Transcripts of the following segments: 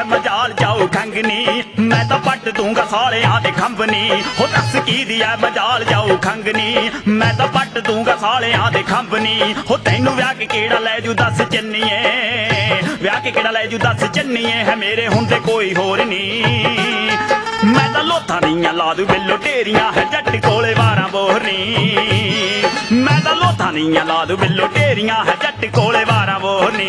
मजाल जाओ खंगनी मैं तो पट दूंगा सालियां दे खंभनी हो दस की दी है मजाल जाओ खंगनी मैं तो पट दूंगा सालियां दे खंभनी हो तैनू व्याह के केड़ा लै जू दस चन्नीए व्याह के केड़ा लै जू दस चन्नीए है मेरे हुंदे कोई होर नी मैं तो लोथा दियां ला दूं बिल्लो ढेरियां है जट कोले वारां बोरनी मैं तो लोथा दियां ला दूं बिल्लो ढेरियां है जट कोले वारां बोरनी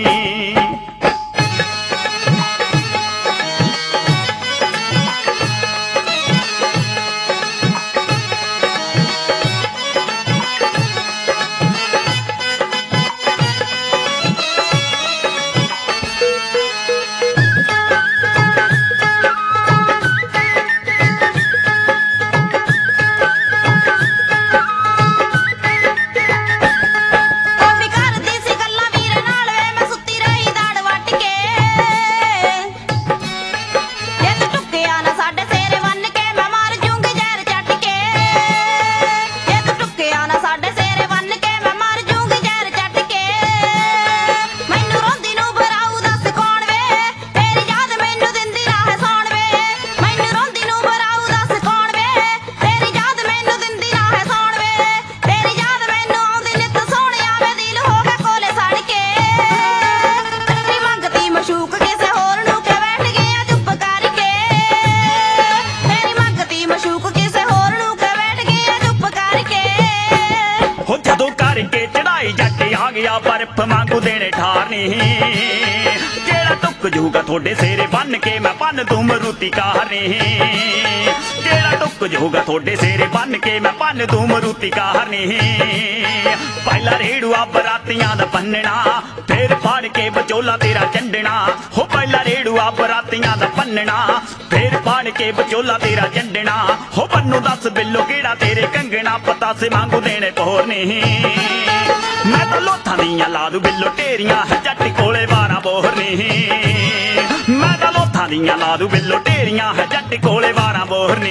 बर्फ मांगू देने ठार नहीं जेड़ा टुक जूगा थोड़े सेरे बन के मैं पन दूं मरूती कार नहीं जेड़ा टुक जूगा थोड़े सेरे बन के मैं पन दूं मरूती कार नहीं पहला रेड़ुआ बरातियां दा पन्नना फिर फाड़ के बचोला तेरा चंडना हो पहला रेड़ुआ बरातियां दा पन्नना फिर फाड़ के बचोला तेरा चंडना हो बन्नू दस बिल्लो केड़ा तेरे कंगना पता से मांगू देने पोर नहीं मैं तो लोथा दियां ला दूं बिल्लो ढेरियां है जट कोले वारां बोरनी मैं तो लोथा दियां ला दूं बिल्लो ढेरियां है जट कोले वारां बोरनी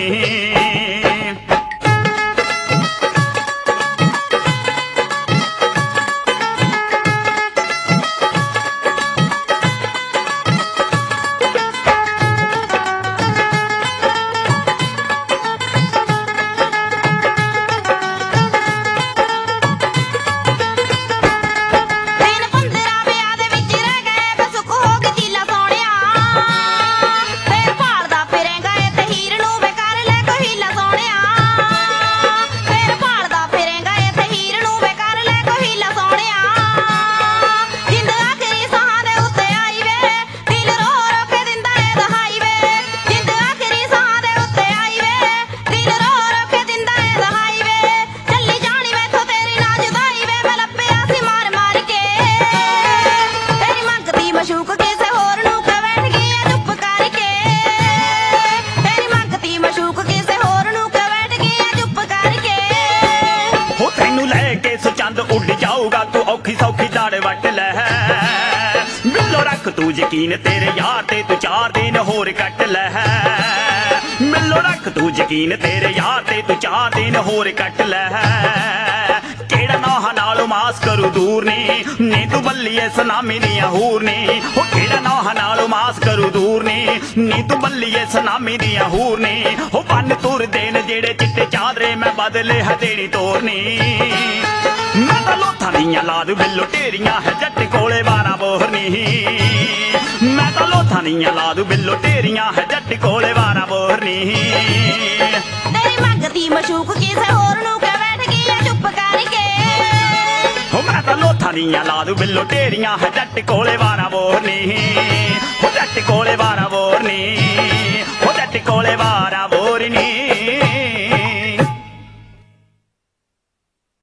तू औखी सौखी दाड़ वट लै बिल्लो रख तू यकीन तेरे यार ते तू 4 दिन होर कट लै बिल्लो रख तू यकीन तेरे यार ते तू 4 दिन होर कट लै केड़ा नौहा नालों मास करू दूर नी तू बल्लीए सनामी दियां हूर नी हो केड़ा नौहा नालों मास करू दूर नी तू बल्लीए सनामी दियां हूर नी हो बन तुर देन जेड़े चिट्टे चादरे मैं बदले है तेरी तोरनी मैं तो लोथा दियां ला दूं बिल्लो ढेरियां है जट कोले वारां बोरनी मैं तो लोथा दियां ला दूं बिल्लो ढेरियां है जट कोले वारां बोरनी तेरी मंगती मशूक किसे होर नूं के बैठ गई चुप करके हो मैं तो लोथा दियां ला दूं बिल्लो ढेरियां है जट कोले वारां बोरनी हो जट कोले वारां बोरनी हो जट कोले वारां